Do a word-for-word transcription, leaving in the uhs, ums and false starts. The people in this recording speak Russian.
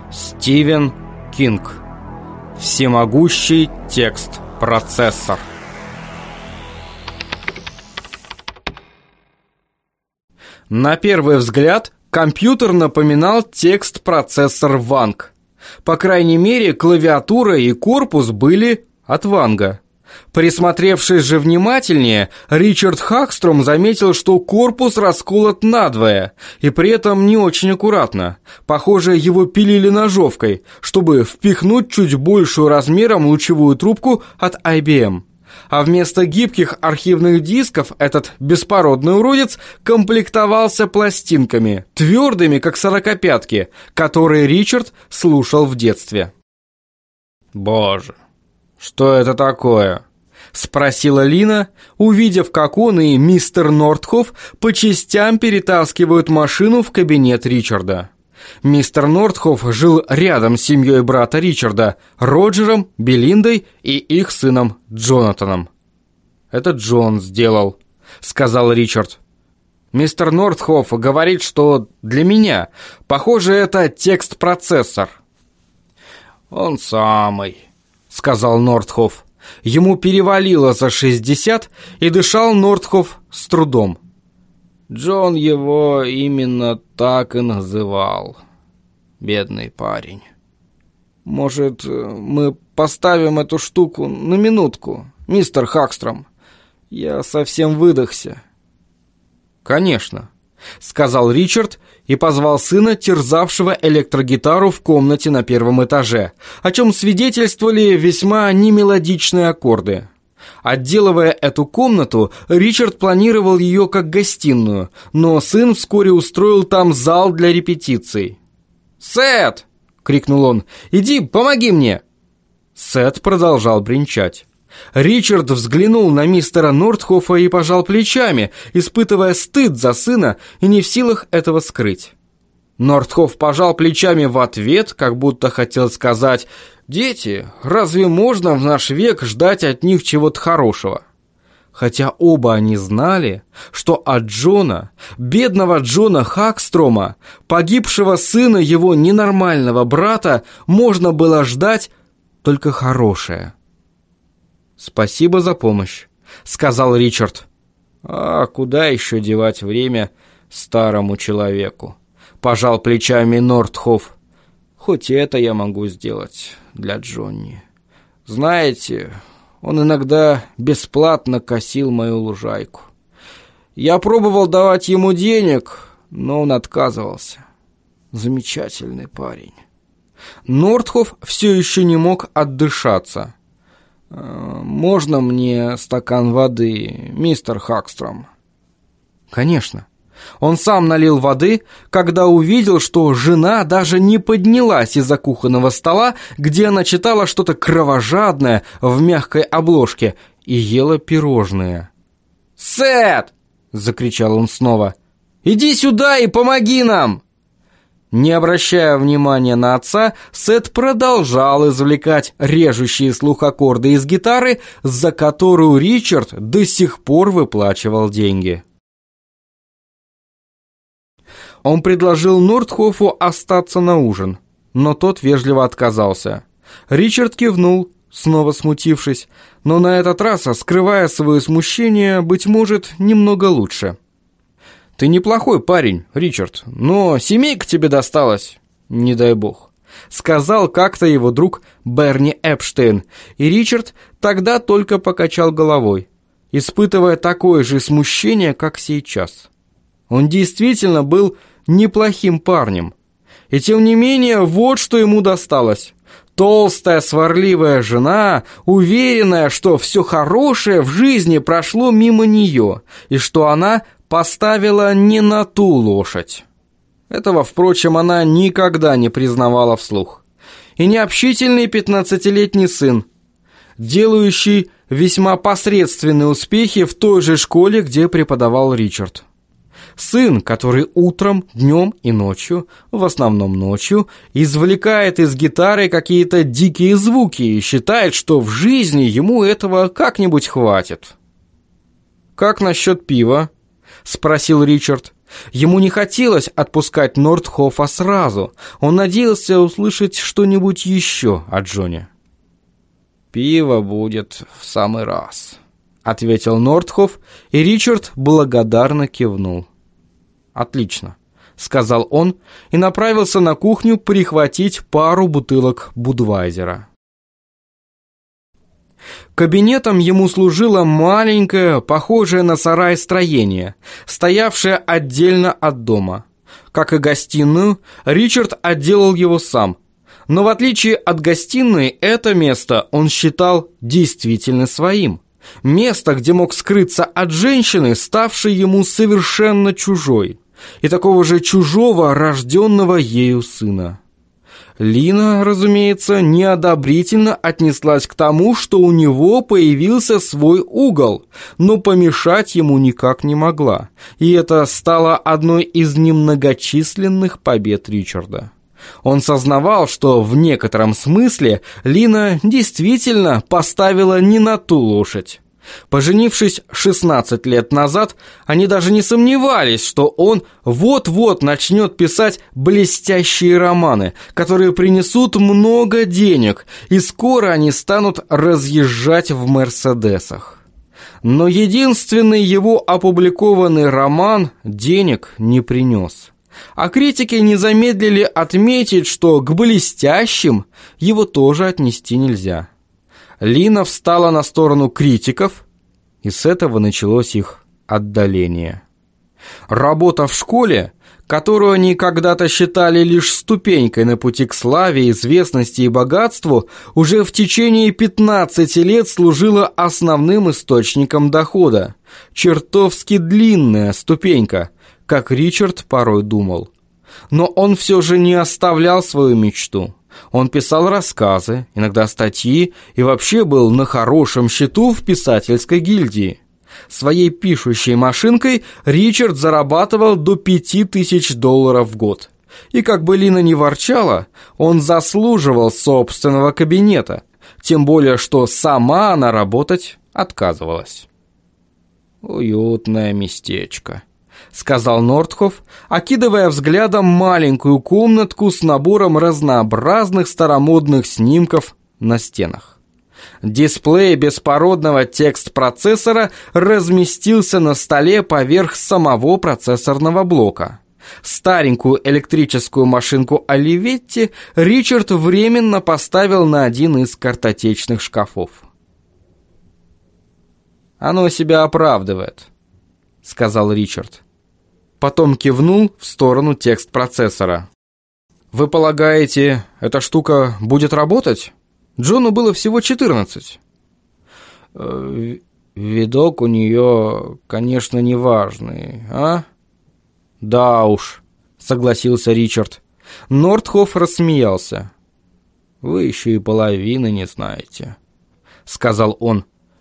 Стивен Кинг. Всемогущий текст-процессор. На первый взгляд, компьютер напоминал текст-процессор Ванг. По крайней мере, клавиатура и корпус были от Ванга. Присмотревшись же внимательнее, Ричард Хагстром заметил, что корпус расколот надвое, и при этом не очень аккуратно. Похоже, его пилили ножовкой, чтобы впихнуть чуть большую размером лучевую трубку от ай би эм. А вместо гибких архивных дисков этот беспородный уродец комплектовался пластинками, твердыми, как сорокопятки, которые Ричард слушал в детстве. «Боже, что это такое?» — спросила Лина, увидев, как он и мистер Нортхофф по частям перетаскивают машину в кабинет Ричарда. Мистер Нортхофф жил рядом с семьей брата Ричарда, Роджером, Белиндой и их сыном Джонатаном. «Это Джон сделал», — сказал Ричард. «Мистер Нортхофф говорит, что для меня. Похоже, это текст-процессор». «Он самый», — сказал Нортхофф. Ему перевалило за шестьдесят, и дышал Нортхофф с трудом. Джон его именно так и называл. Бедный парень. «Может, мы поставим эту штуку на минутку, мистер Хагстром? Я совсем выдохся». «Конечно», — сказал Ричард и позвал сына, терзавшего электрогитару в комнате на первом этаже, о чем свидетельствовали весьма немелодичные аккорды. Отделывая эту комнату, Ричард планировал ее как гостиную, но сын вскоре устроил там зал для репетиций. «Сет!» — крикнул он. «Иди, помоги мне!» Сет продолжал бренчать. Ричард взглянул на мистера Нортхоффа и пожал плечами, испытывая стыд за сына и не в силах этого скрыть. Нортхофф пожал плечами в ответ, как будто хотел сказать: «Дети, разве можно в наш век ждать от них чего-то хорошего?» Хотя оба они знали, что от Джона, бедного Джона Хагстрома, погибшего сына его ненормального брата, можно было ждать только хорошее. «Спасибо за помощь», — сказал Ричард. «А куда еще девать время старому человеку?» — пожал плечами Нортхофф. «Хоть это я могу сделать для Джонни. Знаете, он иногда бесплатно косил мою лужайку. Я пробовал давать ему денег, но он отказывался. Замечательный парень». Нортхофф все еще не мог отдышаться. «Можно мне стакан воды, мистер Хагстром?» «Конечно». Он сам налил воды, когда увидел, что жена даже не поднялась из-за кухонного стола, где она читала что-то кровожадное в мягкой обложке и ела пирожные. «Сет!» — закричал он снова. «Иди сюда и помоги нам!» Не обращая внимания на отца, Сет продолжал извлекать режущие слух аккорды из гитары, за которую Ричард до сих пор выплачивал деньги. Он предложил Нортхоффу остаться на ужин, но тот вежливо отказался. Ричард кивнул, снова смутившись, но на этот раз, скрывая свое смущение, быть может, немного лучше. «Ты неплохой парень, Ричард, но семейка тебе досталась, не дай бог», — сказал как-то его друг Берни Эпштейн, и Ричард тогда только покачал головой, испытывая такое же смущение, как сейчас. Он действительно был неплохим парнем, и тем не менее вот что ему досталось. Толстая сварливая жена, уверенная, что все хорошее в жизни прошло мимо нее, и что она поставила не на ту лошадь. Этого, впрочем, она никогда не признавала вслух. И необщительный пятнадцатилетний сын, делающий весьма посредственные успехи в той же школе, где преподавал Ричард. Сын, который утром, днем и ночью, в основном ночью, извлекает из гитары какие-то дикие звуки и считает, что в жизни ему этого как-нибудь хватит. «Как насчет пива?» — спросил Ричард. Ему не хотелось отпускать Нордхофа сразу. Он надеялся услышать что-нибудь еще от Джонни. «Пиво будет в самый раз», — ответил Нордхоф, и Ричард благодарно кивнул. «Отлично», — сказал он и направился на кухню прихватить пару бутылок Будвайзера. Кабинетом ему служило маленькое, похожее на сарай строение, стоявшее отдельно от дома. Как и гостиную, Ричард отделал его сам. Но в отличие от гостиной, это место он считал действительно своим. Место, где мог скрыться от женщины, ставшей ему совершенно чужой, и такого же чужого, рожденного ею сына. Лина, разумеется, неодобрительно отнеслась к тому, что у него появился свой угол, но помешать ему никак не могла, и это стало одной из немногочисленных побед Ричарда. Он сознавал, что в некотором смысле Лина действительно поставила не на ту лошадь. Поженившись шестнадцать лет назад, они даже не сомневались, что он вот-вот начнет писать блестящие романы, которые принесут много денег, и скоро они станут разъезжать в «Мерседесах». Но единственный его опубликованный роман денег не принес. А критики не замедлили отметить, что к блестящим его тоже отнести нельзя. Лина встала на сторону критиков, и с этого началось их отдаление. Работа в школе, которую они когда-то считали лишь ступенькой на пути к славе, известности и богатству, уже в течение пятнадцати лет служила основным источником дохода. Чертовски длинная ступенька, как Ричард порой думал. Но он все же не оставлял свою мечту. Он писал рассказы, иногда статьи, и вообще был на хорошем счету в писательской гильдии. Своей пишущей машинкой Ричард зарабатывал до пяти тысяч долларов в год. И как бы Лина ни ворчала, он заслуживал собственного кабинета, тем более что сама она работать отказывалась. «Уютное местечко», — сказал Нордхоф, окидывая взглядом маленькую комнатку с набором разнообразных старомодных снимков на стенах. Дисплей беспородного текст-процессора разместился на столе поверх самого процессорного блока. Старенькую электрическую машинку Оливетти Ричард временно поставил на один из картотечных шкафов. «Оно себя оправдывает», — сказал Ричард. Потом кивнул в сторону текст-процессора. «Вы полагаете, эта штука будет работать? Джону было всего четырнадцать». Э, «Видок у нее, конечно, неважный, а?» «Да уж», — согласился Ричард. Нордхоф рассмеялся. «Вы еще и половины не знаете», — сказал он.